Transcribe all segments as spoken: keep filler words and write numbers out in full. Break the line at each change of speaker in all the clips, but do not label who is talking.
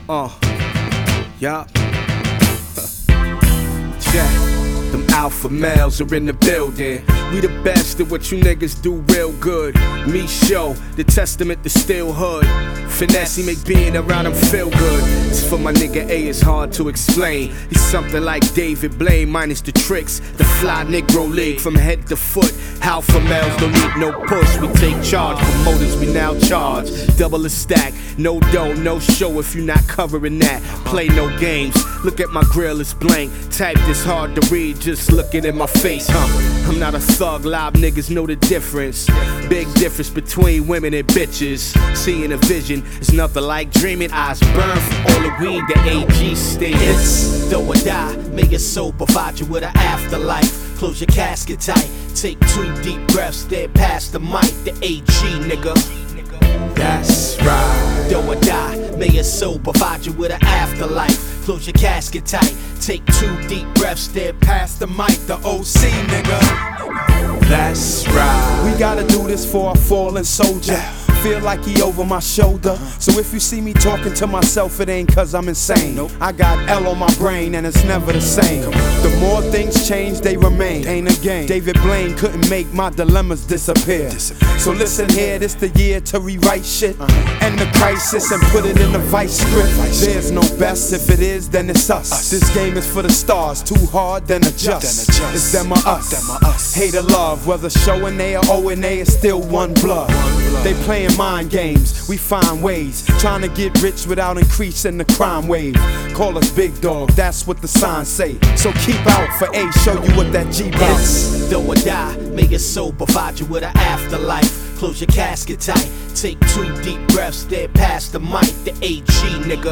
Uh, yeah. Check. Them alpha males are in the building. We the best at what you niggas do real good. Me show, the testament to still hood. Finesse make being around him feel good. It's for my nigga A, it's hard to explain. He's something like David Blaine minus the tricks. The fly Negro League from head to foot. Alpha males don't need no push. We take charge, promoters we now charge. Double a stack, no dough, no show if you not covering that. Play no games, look at my grill, it's blank. Type this hard to read, just looking at my face, huh? I'm not a thug, live niggas know the difference. Big difference between women and bitches. Seeing a vision is nothing like dreaming. Eyes burn from all the weed that A G stays. It's do or die, make it so provide you with an afterlife. Close your casket tight, take two deep breaths, then pass the mic to A G, nigga. That's right. Do or die, may your soul provide you with an afterlife. Close your casket tight, take two deep breaths, then pass the mic to O C, nigga. That's right.
We gotta do this for a fallen soldier. Feel like he over my shoulder. So if you see me talking to myself, it ain't cause I'm insane. Nope. I got L on my brain and it's never the same. The more things change, they remain. Ain't a game. David Blaine couldn't make my dilemmas disappear. disappear. So listen here, this the year to rewrite shit. Uh-huh. End the crisis and put it in the vice script. There's no best, if it is, then it's us. us. This game is for the stars, too hard, then adjust. Then adjust. It's them or us. Them or us. Hate or love, whether showing A or O and A is still one blood. One blood. They playing mind games, we find ways, trying to get rich without increasing the crime wave. Call us big dog, that's what the signs say. So keep out for A, show you what that G bout.
It's do or die, make it so provide you with an afterlife. Close your casket tight, take two deep breaths, then pass the mic to A G, nigga.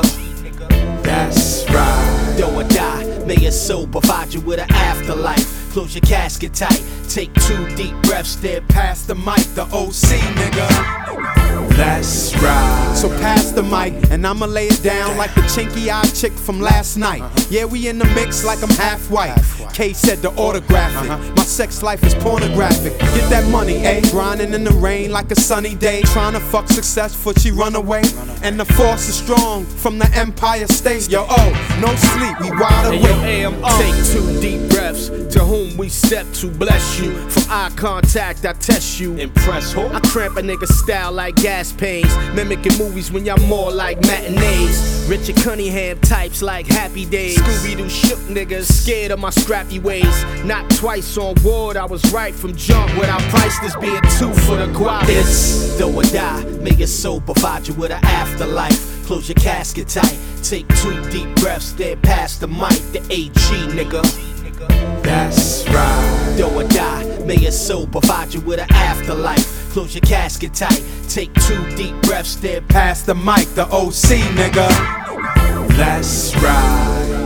That's right. Do or die, may your soul provide you with an afterlife. Close your casket tight, take two deep breaths, then pass the mic to O C, nigga. That's right.
So pass the mic, and I'ma lay it down like the chinky-eyed chick from last night. Yeah, we in the mix like I'm half white. K said to autograph it. My sex life is pornographic. Get that money, eh? Grinding in the rain like a sunny day. Trying to fuck success before she run away. And the force is strong from the Empire State. Yo, oh, no sleep, we wide awake.
Hey, yo, A M, uh. Take two deep breaths. To whom we step to bless you. From eye contact, I test you. Impress who? I cramp a nigga style like gas pains. Mimicking movies when y'all more like matinees. Richard Cunningham types like Happy Days. Scooby-Doo shook niggas, scared of my scrappy ways. Not twice on ward, I was right from jump. Without priceless being two for the guap. It's do or die, make it so provide you with an afterlife. Close your casket tight, take two deep breaths, then pass the mic to A G, nigga. That's right. Do or die, may your soul provide you with an afterlife. Close your casket tight, take two deep breaths, then pass the mic to O C, nigga. That's right.